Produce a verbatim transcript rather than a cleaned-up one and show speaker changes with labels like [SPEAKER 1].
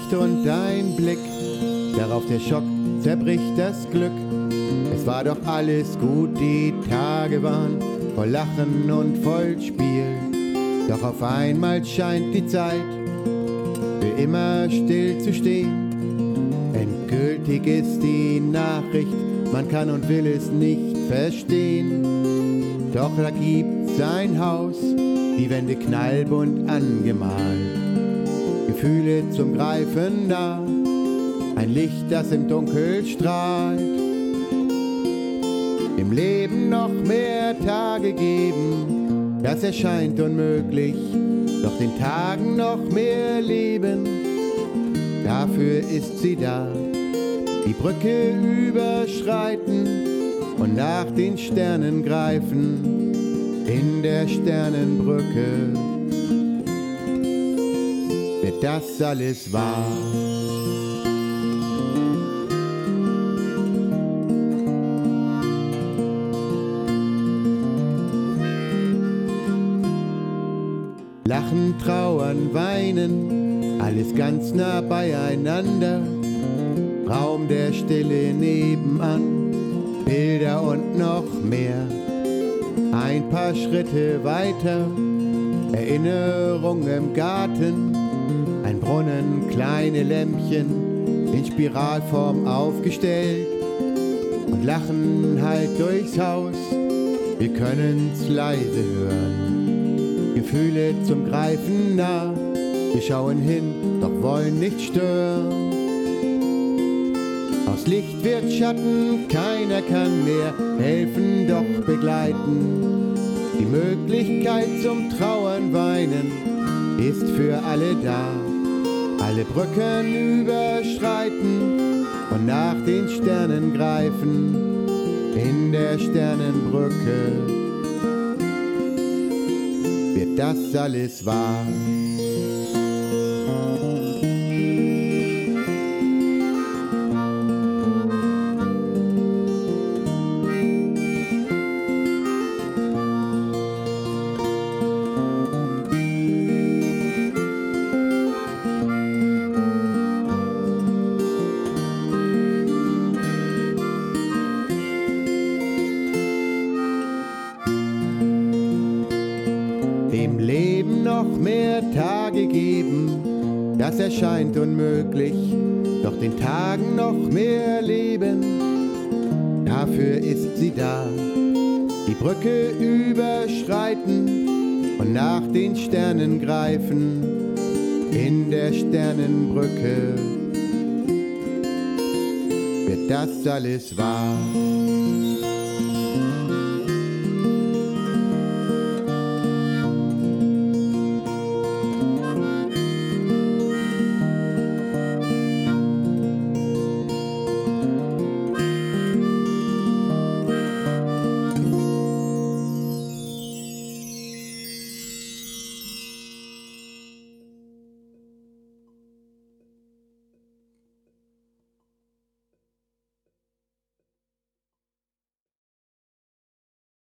[SPEAKER 1] Licht und ein Blick, darauf der Schock zerbricht das Glück. Es war doch alles gut, die Tage waren voll Lachen und voll Spiel. Doch auf einmal scheint die Zeit für immer still zu stehen. Endgültig ist die Nachricht, man kann und will es nicht verstehen. Doch da gibt's ein Haus, die Wände knallbunt angemalt. Gefühle zum Greifen nah, ein Licht, das im Dunkel strahlt. Im Leben noch mehr Tage geben, das erscheint unmöglich. Doch den Tagen noch mehr Leben, dafür ist sie da. Die Brücke überschreiten und nach den Sternen greifen. In der Sternenbrücke wird das alles wahr. Lachen, trauern, weinen, alles ganz nah beieinander. Raum der Stille nebenan, Bilder und noch mehr. Ein paar Schritte weiter, Erinnerung im Garten. Ein Brunnen, kleine Lämpchen, in Spiralform aufgestellt. Und Lachen halt durchs Haus, wir können's leise hören. Gefühle zum Greifen nah, wir schauen hin, doch wollen nicht stören. Aus Licht wird Schatten, keiner kann mehr helfen, doch begleiten. Die Möglichkeit zum Trauern, Weinen ist für alle da. Alle Brücken überschreiten und nach den Sternen greifen. In der Sternenbrücke wird das alles wahr. Dem Leben noch mehr Tage geben, das erscheint unmöglich, doch den Tagen noch mehr Leben, dafür ist sie da. Die Brücke überschreiten und nach den Sternen greifen, in der Sternenbrücke wird das alles wahr.